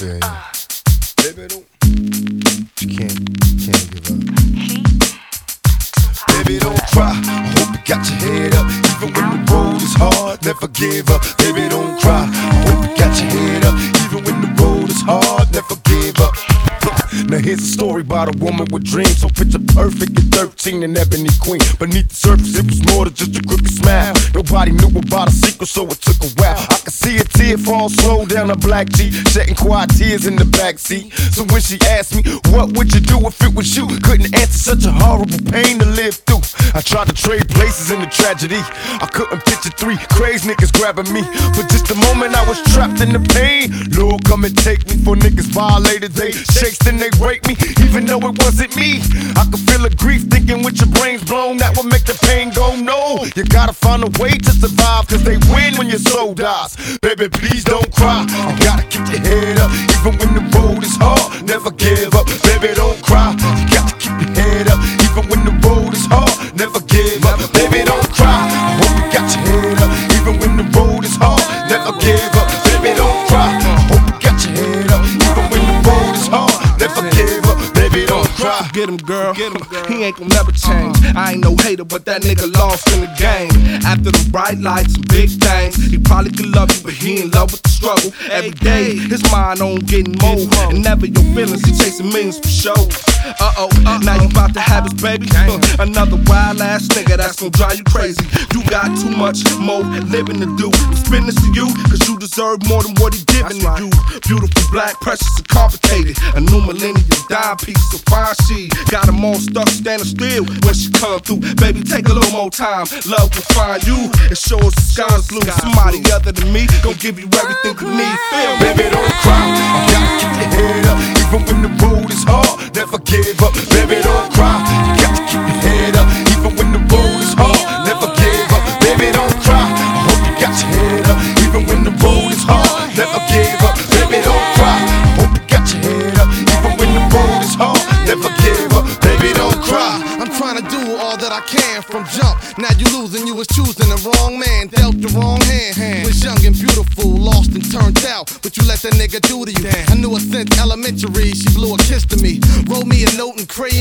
Yeah, yeah. Baby, don't. You can't give up. Baby, don't cry. I hope you got your head up. Even when the road is hard, never give up. Baby, don't cry. I hope you got your head up. Even when the road is hard, never give up. Now here's a story about a woman with dreams. So picture perfect at 13, an ebony queen. Beneath the surface it was more than just a crooked smile. Nobody knew about a secret, so it took a while. I could see a tear fall slow down her black cheek, shedding quiet tears in the backseat. So when she asked me, what would you do if it was you? Couldn't answer, such a horrible pain to live through. I tried to trade places in the tragedy. I couldn't picture three crazy niggas grabbing me. For just a moment I was trapped in the pain. Lord, come and take me. For niggas violated, they shakes then they break me, even though it wasn't me. I could feel the grief thinking with your brains blown, that would make the pain go no. You gotta find a way to survive, cause they win when your soul dies. Baby, please don't cry. You gotta keep your head up, even when the road is hard. Never give up. Baby, don't cry. You got to keep your head up, even when the road is hard. Never give up. Baby, don't cry. I hope you got your head up, even when the road is hard. Never give up. Baby, don't cry. I hope you got your head up, even when the road is hard. Never give up. Baby, don't cry. Get him, girl. He ain't gon' never change. I ain't no hater, but that nigga lost in the game. After the bright lights and big things, he probably could love you, but he in love with the struggle. Every day, his mind on getting more. And never your feelings, he chasing millions for show. Now you about to have his baby. Another wild ass nigga that's gon' drive you crazy. You got too much more living to do. Spin this to you, cause you deserve more than what he giving to you. Beautiful, black, precious, and complicated. A new millennium dime piece, so fine she got them all stuck standing still when she come through. Baby, take a little more time. Love will find you and show us the sky's blue. Somebody other than me gon' give you everything you need. Feel me? Baby, don't cry. You gotta keep your head up, even when the road is hard. Never give up. Baby, don't cry. You got to keep your head up, even when the road is hard. Never give up. Baby, don't cry. I hope you got your head up, even when the road is hard. Never give up. Baby, don't cry. I hope you got your head up, even when the road is hard. Never give up. Baby, don't cry. I'm trying to do all that I can from jump. Now you losing, you was choosing the wrong man, dealt the wrong hand. You was young and beautiful, lost and turned out. What you let that nigga do to you? I knew her since elementary, she blew a kiss to me. Wrote me a note and crayon.